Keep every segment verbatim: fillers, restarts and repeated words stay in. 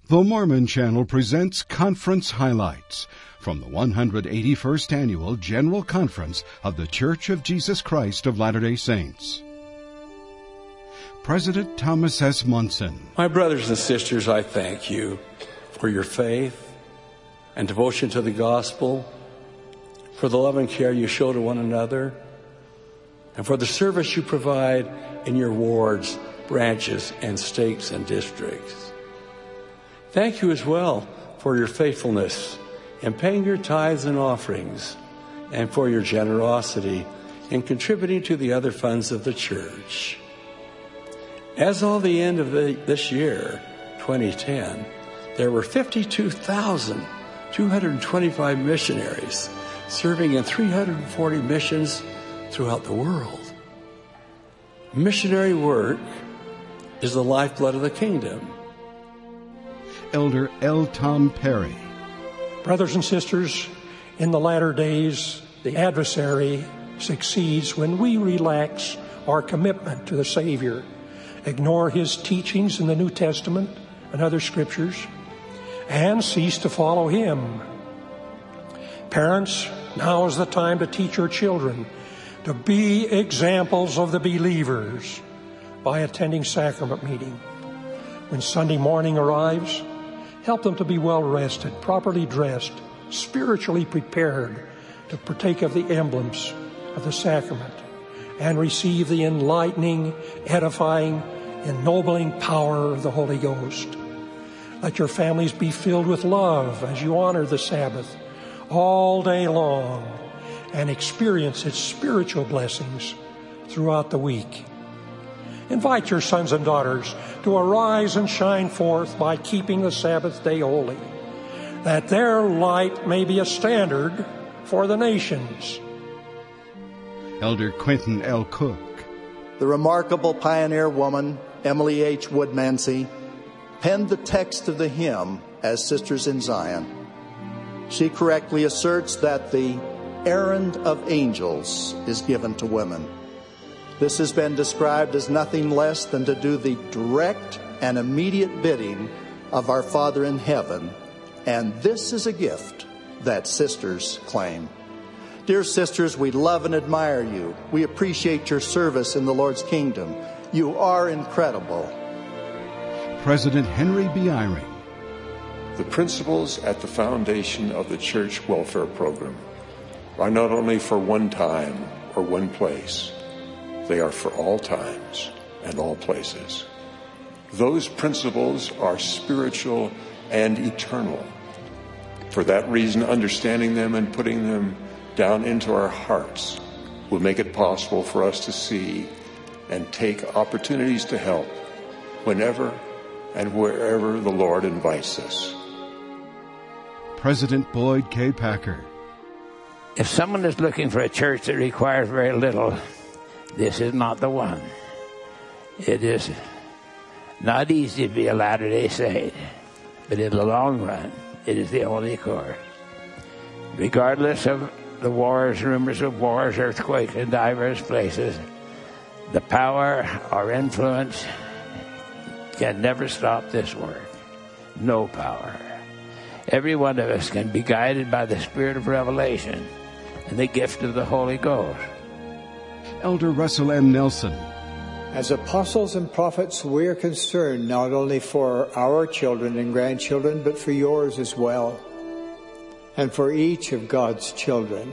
The Mormon Channel presents Conference Highlights from the one hundred eighty-first Annual General Conference of the Church of Jesus Christ of Latter-day Saints. President Thomas S. Monson. My brothers and sisters, I thank you for your faith and devotion to the gospel, for the love and care you show to one another, and for the service you provide in your wards, branches, and states and districts. Thank you as well for your faithfulness in paying your tithes and offerings, and for your generosity in contributing to the other funds of the church. As of the end of the, this year, twenty ten, there were fifty-two thousand two hundred twenty-five missionaries serving in three hundred forty missions throughout the world. Missionary work is the lifeblood of the kingdom. Elder L. Tom Perry. Brothers and sisters, in the latter days, the adversary succeeds when we relax our commitment to the Savior, ignore his teachings in the New Testament and other scriptures, and cease to follow him. Parents, now is the time to teach your children to be examples of the believers by attending sacrament meeting. When Sunday morning arrives, help them to be well rested, properly dressed, spiritually prepared to partake of the emblems of the sacrament and receive the enlightening, edifying, ennobling power of the Holy Ghost. Let your families be filled with love as you honor the Sabbath all day long and experience its spiritual blessings throughout the week. Invite your sons and daughters to arise and shine forth by keeping the Sabbath day holy, that their light may be a standard for the nations. Elder Quentin L. Cook. The remarkable pioneer woman, Emily H. Woodmansey, penned the text of the hymn, As Sisters in Zion. She correctly asserts that the errand of angels is given to women. This has been described as nothing less than to do the direct and immediate bidding of our Father in heaven, and this is a gift that sisters claim. Dear sisters, we love and admire you. We appreciate your service in the Lord's kingdom. You are incredible. President Henry B. Eyring. The principles at the foundation of the church welfare program are not only for one time or one place, they are for all times and all places. Those principles are spiritual and eternal. For that reason, understanding them and putting them down into our hearts will make it possible for us to see and take opportunities to help whenever and wherever the Lord invites us. President Boyd K. Packer. If someone is looking for a church that requires very little, this is not the one. It is not easy to be a Latter-day Saint, but in the long run, it is the only course. Regardless of the wars, rumors of wars, earthquakes in diverse places, the power or influence can never stop this work. No power. Every one of us can be guided by the Spirit of revelation and the gift of the Holy Ghost. Elder Russell M. Nelson. As apostles and prophets, we are concerned not only for our children and grandchildren, but for yours as well, and for each of God's children.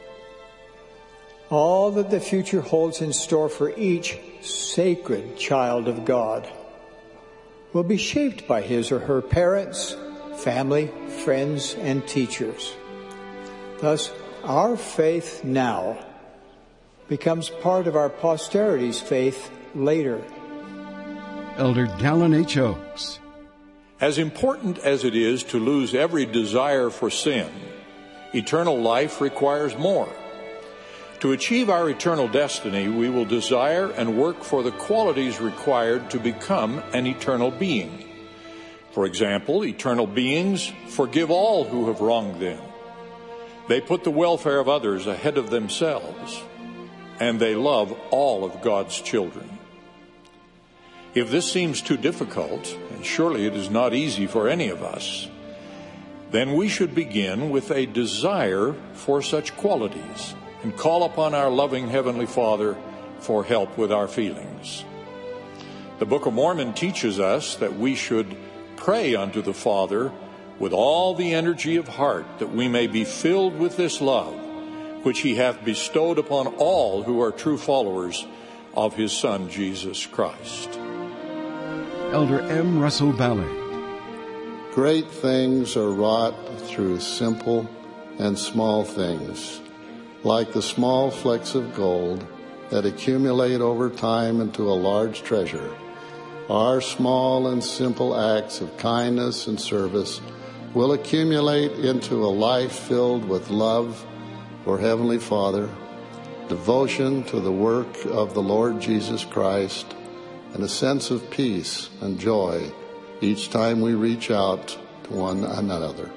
All that the future holds in store for each sacred child of God will be shaped by his or her parents, family, friends, and teachers. Thus, our faith now becomes part of our posterity's faith later. Elder Dallin H. Oaks. As important as it is to lose every desire for sin, eternal life requires more. To achieve our eternal destiny, we will desire and work for the qualities required to become an eternal being. For example, eternal beings forgive all who have wronged them. They put the welfare of others ahead of themselves, and they love all of God's children. If this seems too difficult, and surely it is not easy for any of us, then we should begin with a desire for such qualities and call upon our loving Heavenly Father for help with our feelings. The Book of Mormon teaches us that we should pray unto the Father with all the energy of heart, that we may be filled with this love which he hath bestowed upon all who are true followers of his Son, Jesus Christ. Elder M. Russell Ballard. Great things are wrought through simple and small things, like the small flecks of gold that accumulate over time into a large treasure. Our small and simple acts of kindness and service will accumulate into a life filled with love for Heavenly Father, devotion to the work of the Lord Jesus Christ, and a sense of peace and joy each time we reach out to one another.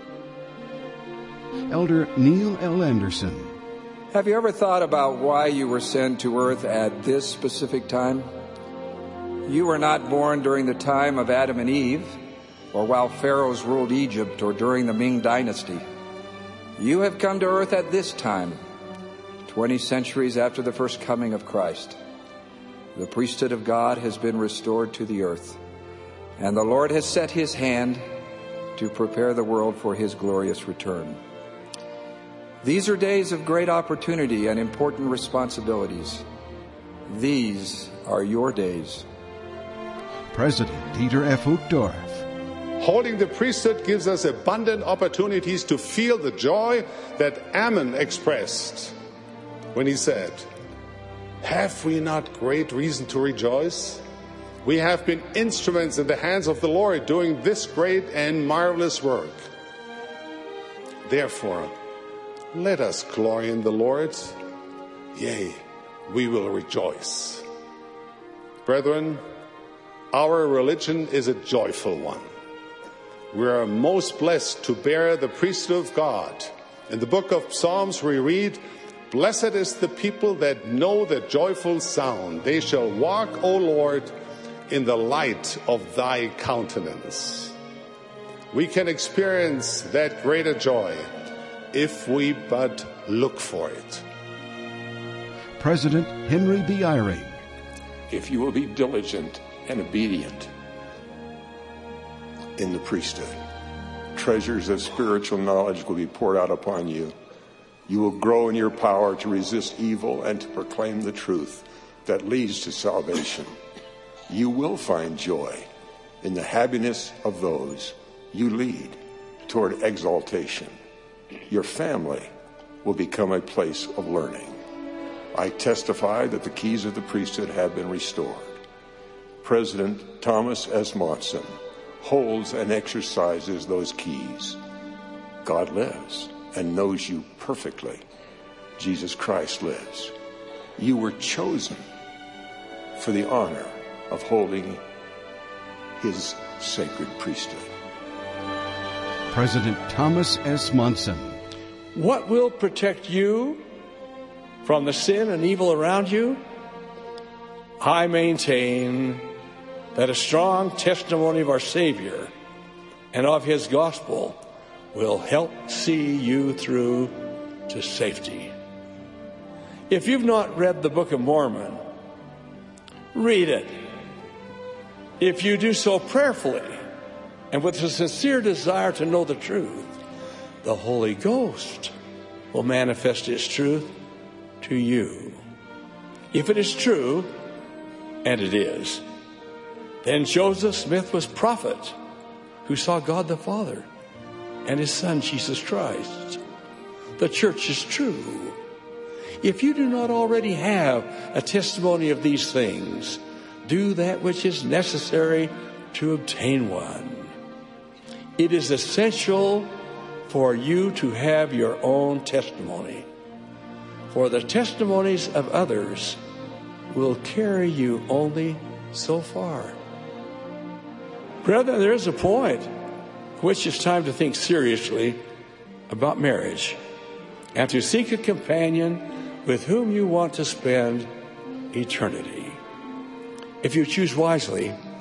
Elder Neil L. Anderson. Have you ever thought about why you were sent to earth at this specific time? You were not born during the time of Adam and Eve, or while pharaohs ruled Egypt, or during the Ming Dynasty. You have come to earth at this time, twenty centuries after the first coming of Christ. The priesthood of God has been restored to the earth, and the Lord has set his hand to prepare the world for his glorious return. These are days of great opportunity and important responsibilities. These are your days. President Dieter F. Uchtdorf. Holding the priesthood gives us abundant opportunities to feel the joy that Ammon expressed when he said, "Have we not great reason to rejoice? We have been instruments in the hands of the Lord doing this great and marvelous work. Therefore, let us glory in the Lord. Yea, we will rejoice." Brethren, our religion is a joyful one. We are most blessed to bear the priesthood of God. In the book of Psalms we read, "Blessed is the people that know the joyful sound. They shall walk, O Lord, in the light of thy countenance." We can experience that greater joy if we but look for it. President Henry B. Eyring. If you will be diligent and obedient in the priesthood, treasures of spiritual knowledge will be poured out upon you. You will grow in your power to resist evil and to proclaim the truth that leads to salvation. You will find joy in the happiness of those you lead toward exaltation. Your family will become a place of learning. I testify that the keys of the priesthood have been restored. President Thomas S. Monson holds and exercises those keys. God lives and knows you perfectly. Jesus Christ lives. You were chosen for the honor of holding his sacred priesthood. President Thomas S. Monson. What will protect you from the sin and evil around you? I maintain that a strong testimony of our Savior and of his gospel will help see you through to safety. If you've not read the Book of Mormon, read it. If you do so prayerfully and with a sincere desire to know the truth, the Holy Ghost will manifest his truth to you. If it is true, and it is, then Joseph Smith was prophet who saw God the Father and his Son Jesus Christ. The church is true. If you do not already have a testimony of these things, do that which is necessary to obtain one. It is essential for you to have your own testimony, for the testimonies of others will carry you only so far. Brethren, there is a point at which it's time to think seriously about marriage and to seek a companion with whom you want to spend eternity. If you choose wisely,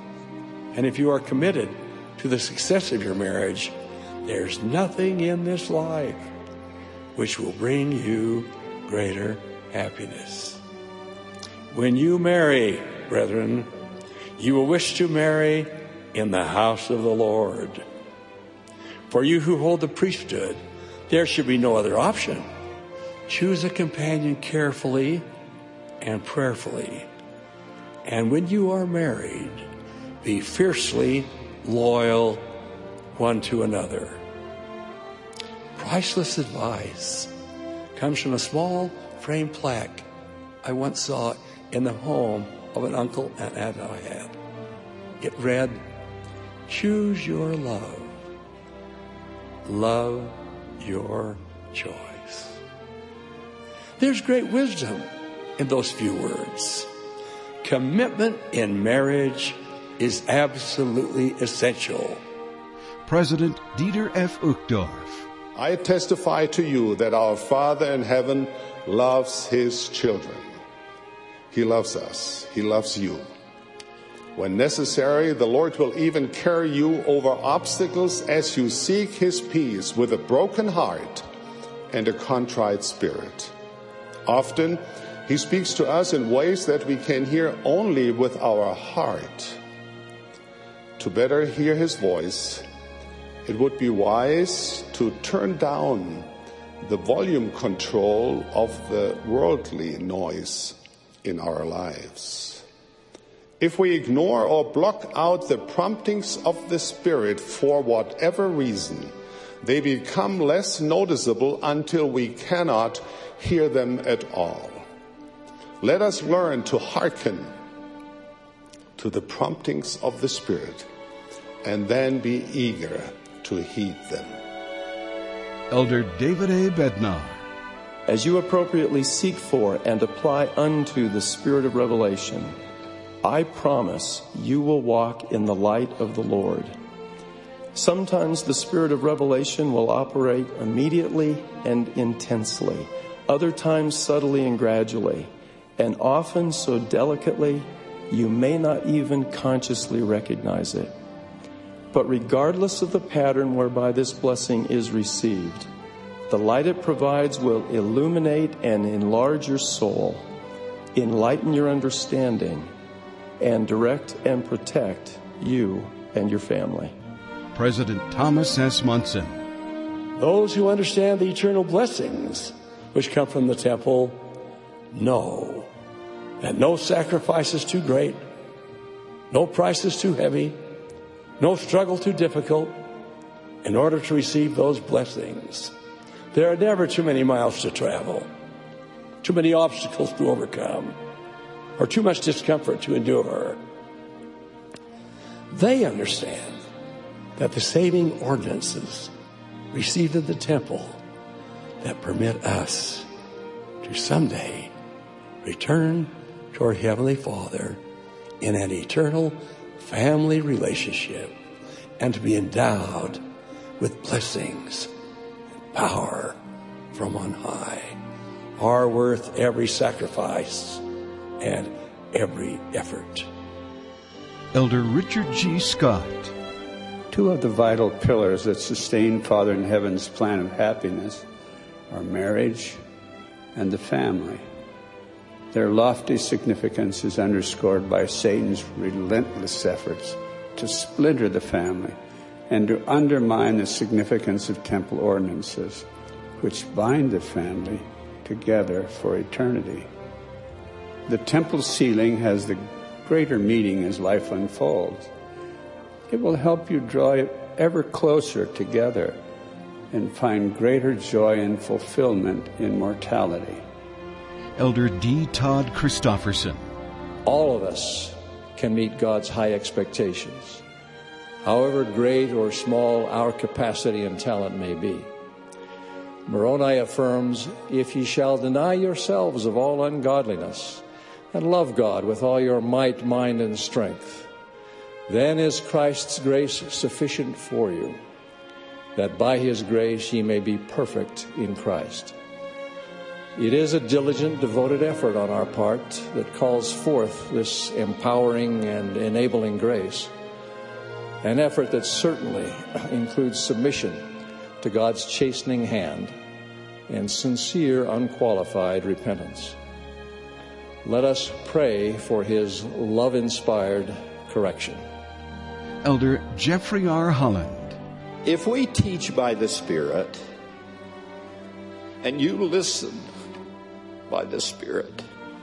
And if you are committed to the success of your marriage, there's nothing in this life which will bring you greater happiness. When you marry, brethren, you will wish to marry in the house of the Lord. For you who hold the priesthood, there should be no other option. Choose a companion carefully and prayerfully. And when you are married, be fiercely loyal one to another. Priceless advice comes from a small framed plaque I once saw in the home of an uncle and aunt I had. It read, "Choose your love. Love your choice." There's great wisdom in those few words. Commitment in marriage is absolutely essential. President Dieter F. Uchtdorf. I testify to you that our Father in heaven loves his children. He loves us. He loves you. When necessary, the Lord will even carry you over obstacles as you seek his peace with a broken heart and a contrite spirit. Often, he speaks to us in ways that we can hear only with our heart. To better hear his voice, it would be wise to turn down the volume control of the worldly noise in our lives. If we ignore or block out the promptings of the Spirit for whatever reason, they become less noticeable until we cannot hear them at all. Let us learn to hearken to the promptings of the Spirit and then be eager to heed them. Elder David A. Bednar. As you appropriately seek for and apply unto the Spirit of revelation, I promise you will walk in the light of the Lord. Sometimes the Spirit of revelation will operate immediately and intensely, other times subtly and gradually, and often so delicately you may not even consciously recognize it. But regardless of the pattern whereby this blessing is received, the light it provides will illuminate and enlarge your soul, enlighten your understanding, and direct and protect you and your family. President Thomas S. Munson. Those who understand the eternal blessings which come from the temple know that no sacrifice is too great, no price is too heavy, no struggle too difficult in order to receive those blessings. There are never too many miles to travel, too many obstacles to overcome, or too much discomfort to endure. They understand that the saving ordinances received in the temple that permit us to someday return to our Heavenly Father in an eternal family relationship and to be endowed with blessings and power from on high are worth every sacrifice and every effort. Elder Richard G. Scott. Two of the vital pillars that sustain Father in Heaven's plan of happiness are marriage and the family. Their lofty significance is underscored by Satan's relentless efforts to splinter the family and to undermine the significance of temple ordinances, which bind the family together for eternity. The temple sealing has the greater meaning as life unfolds. It will help you draw ever closer together and find greater joy and fulfillment in mortality. Elder D. Todd Christofferson. All of us can meet God's high expectations, however great or small our capacity and talent may be. Moroni affirms, "If ye shall deny yourselves of all ungodliness, and love God with all your might, mind, and strength, then is Christ's grace sufficient for you, that by his grace ye may be perfect in Christ." It is a diligent, devoted effort on our part that calls forth this empowering and enabling grace. an effort that certainly includes submission to God's chastening hand and sincere, unqualified repentance. Let us pray for his love-inspired correction. Elder Jeffrey R. Holland. If we teach by the Spirit, and you listen by the Spirit,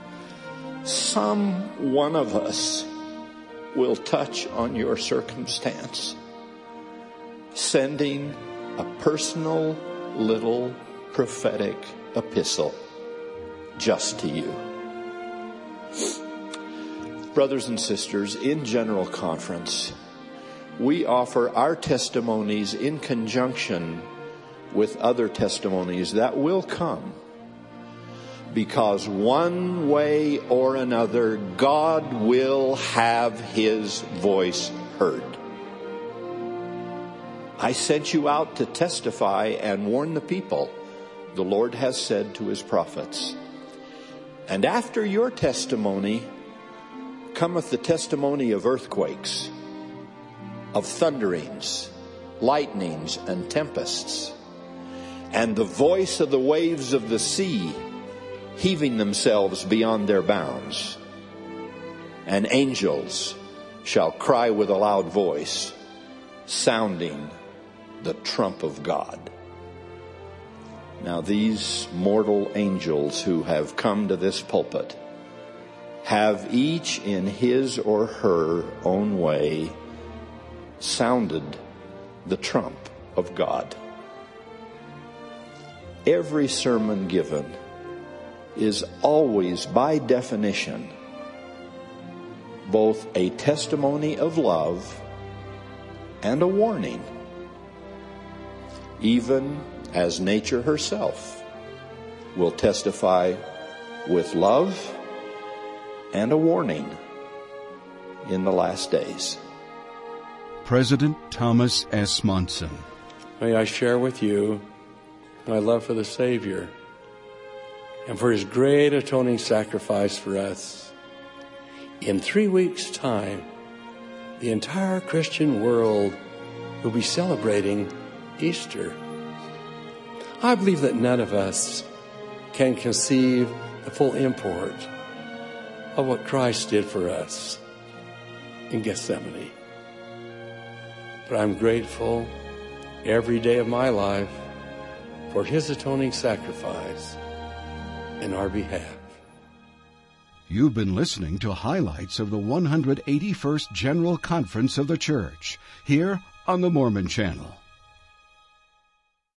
some one of us will touch on your circumstance, sending a personal little prophetic epistle just to you. Brothers and sisters, in General Conference, we offer our testimonies in conjunction with other testimonies that will come, because one way or another, God will have his voice heard. I sent you out to testify and warn the people, the Lord has said to his prophets. And after your testimony cometh the testimony of earthquakes, of thunderings, lightnings, and tempests, and the voice of the waves of the sea heaving themselves beyond their bounds. And angels shall cry with a loud voice, sounding the trump of God. Now these mortal angels who have come to this pulpit have each in his or her own way sounded the trump of God. Every sermon given is always, by definition, both a testimony of love and a warning, even as nature herself will testify with love and a warning in the last days. President Thomas S. Monson. May I share with you my love for the Savior and for his great atoning sacrifice for us. In three weeks' time, the entire Christian world will be celebrating Easter. I believe that none of us can conceive the full import of what Christ did for us in Gethsemane. But I'm grateful every day of my life for his atoning sacrifice in our behalf. You've been listening to highlights of the one hundred eighty-first General Conference of the Church, here on the Mormon Channel.